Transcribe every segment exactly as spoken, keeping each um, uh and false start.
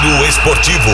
Giro Esportivo.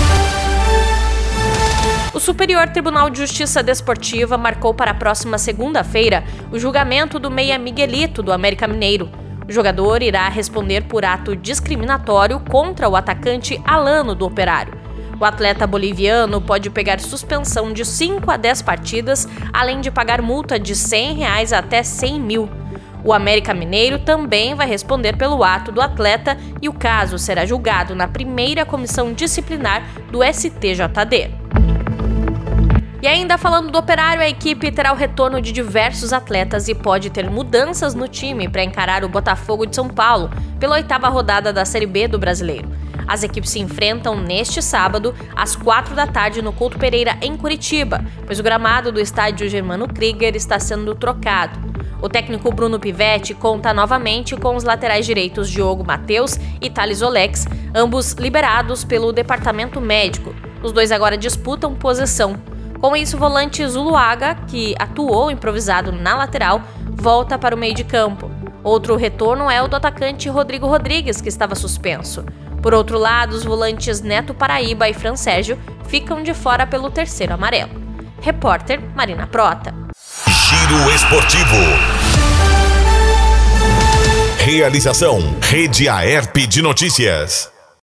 O Superior Tribunal de Justiça Desportiva marcou para a próxima segunda-feira o julgamento do meia Miguelito, do América Mineiro. O jogador irá responder por ato discriminatório contra o atacante Alano, do Operário. O atleta boliviano pode pegar suspensão de cinco a dez partidas, além de pagar multa de cem reais até cem mil. O América Mineiro também vai responder pelo ato do atleta e o caso será julgado na primeira comissão disciplinar do S T J D. E ainda falando do Operário, a equipe terá o retorno de diversos atletas e pode ter mudanças no time para encarar o Botafogo de São Paulo pela oitava rodada da Série B do Brasileiro. As equipes se enfrentam neste sábado, às quatro da tarde, no Couto Pereira, em Curitiba, pois o gramado do estádio Germano Krieger está sendo trocado. O técnico Bruno Pivetti conta novamente com os laterais direitos Diogo Matheus e Thales Olex, ambos liberados pelo departamento médico. Os dois agora disputam posição. Com isso, o volante Zuluaga, que atuou improvisado na lateral, volta para o meio de campo. Outro retorno é o do atacante Rodrigo Rodrigues, que estava suspenso. Por outro lado, os volantes Neto Paraíba e Fran Sérgio ficam de fora pelo terceiro amarelo. Repórter Marina Prota. Giro Esportivo. Realização: Rede Aerp de Notícias.